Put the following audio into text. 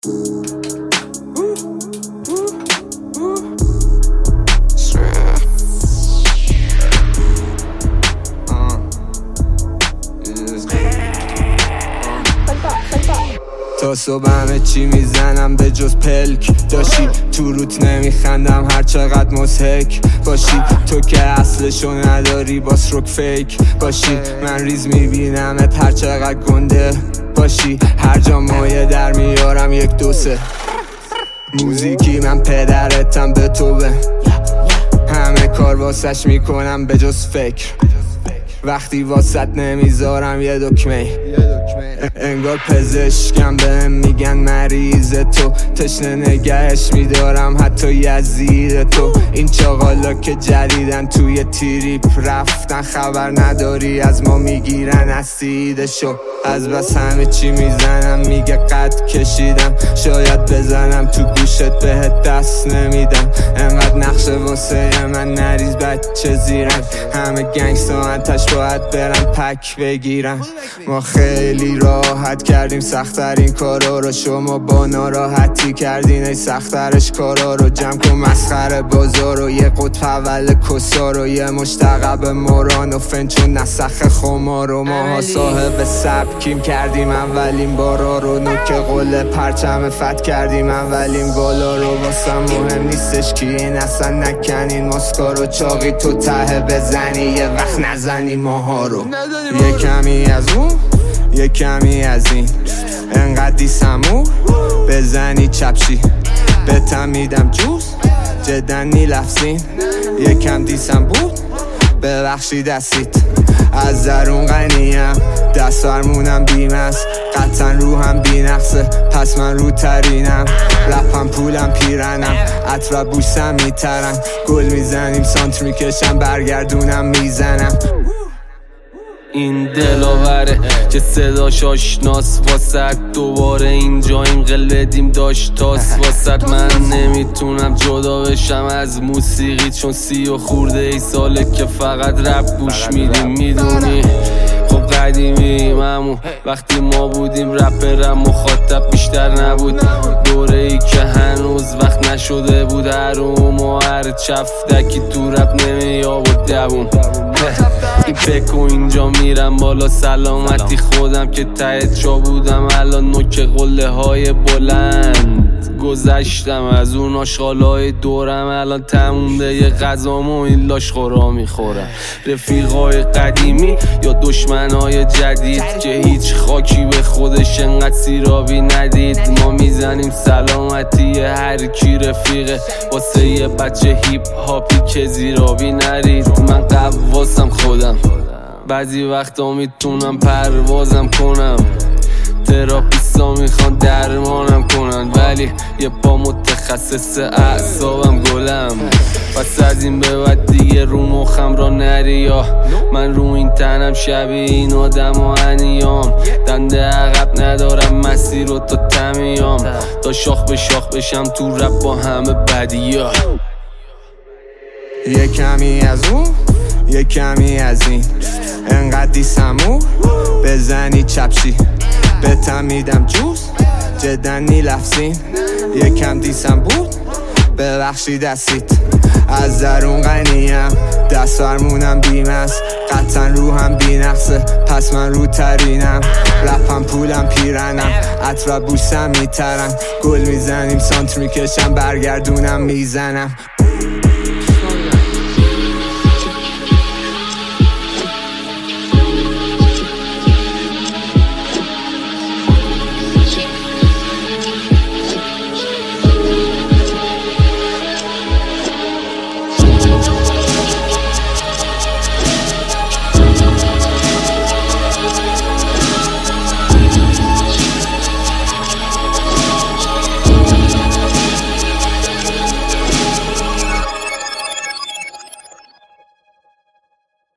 تا صبح همه چی میزنم به جز پلک داشتی تو روت نمیخندم هر چقدر مضحک باشی تو که اصلشو نداری باس روک فیک باشی من ریز میبینمت هر چقدر گنده باشی هر جا مایه در میارم یک دو سه موزیکی من پدرتم به تو به همه کار واسش میکنم به جز فکر وقتی واسط نمیذارم یه دکمه انگار پزشکم بهم میگن مریض تو تشنه نگهش میدارم حتی یزید تو این چاقالا که جدیدن توی تریپ رفتن خبر نداری از ما میگیرن اسیدشو از بس همه چی میزنم میگه قد کشیدم شاید بزنم تو گوشت بهت دست نمیدم انقدر نقشه واسه من نریز بچه زیرن همه گنگستا انتش باید برن پک بگیرن ما خیلی راحت کردیم سخت‌ترین کارا رو شما با ناراحتی کردین ای سخت‌ترش کارا رو جمع کن مسخره بازار رو یه قطب اول کسا رو یه مشتقب موران و فنچون نسخ خمار رو ماها صاحب سبکیم کردیم اولین بارا رو نوک قله پرچم فت کردیم اولین گالا رو واسم مهم نیستش کی این اصلا نکنین ماسکا رو چاقی تو ته بزنی یه وقت نزنی ماها رو یه کمی از اون یه کمی از این انقدر دیسمو بزنی چپشی بهتم میدم جوز جدا نیلفزین یکم دیسم بود ببخشی دستیت از درون غنیم دست فرمونم بیمست قطعا روحم بی نقصه پس من رو ترینم رپم پولم پیرنم عطر بوسم میترن گل میزنیم سانتر میکشم برگردونم میزنم این دلاوره که صداش آشناس واسد دوباره اینجاییم قلدیم داشت تاس واسد من نمیتونم جدا بشم از موسیقی چون 30 خورده ای ساله که فقط رپ گوش میدیم میدونی خب قدیمیم همون وقتی ما بودیم رپرم مخاطب بیشتر نبود دوره ای که هنوز وقت نشده بود هروم و هر چفتکی تو رپ نمیابود دووم این فکر و اینجا میرم بالا سلامتی خودم که ته جا بودم الان نوک قله های بلند گذشتم از اون آشغالای دورم الان تمومده یه غذام و این لاشخورا میخورم رفیقای قدیمی یا دشمنای جدید که هیچ خاکی به خودش انقدر سیرابی ندید ما میزنیم سلامتی هر کی رفیقه واسه یه بچه هیپ هاپی که زیرابی نرید من قواسم خودم بعضی وقتا میتونم پروازم کنم تراپیستا میخوان درمانم کنن ولی یه پا متخصص اعصابم گلم پس از این به بعد دیگه رو مخم را نری یا من رو این تنم شبیه این آدم و انیام دنده عقب ندارم مسیر رو تا تمیام تا شاخ به شاخ بشم تو رپ با همه بدیا یه کمی از اون یه کمی از این انقدر دیسمو بزنی چپشی بهتم میدم جوز جدا نیلفزین یکم دیسم بود ببخشی دستیت از درون غنیم دست فرمونم بیمست قطعا روحم بی نقصه پس من رو ترینم رپم پولم پیرنم عطر بوسم میترن گل میزنیم سانتر میکشم برگردونم میزنم